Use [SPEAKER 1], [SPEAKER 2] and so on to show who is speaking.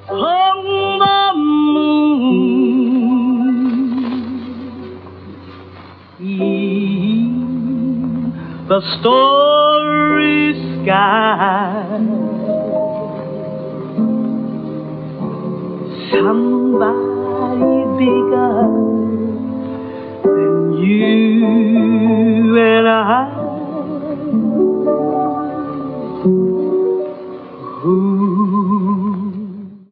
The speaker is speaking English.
[SPEAKER 1] on the moon, the starry sky. Somebody bigger than you.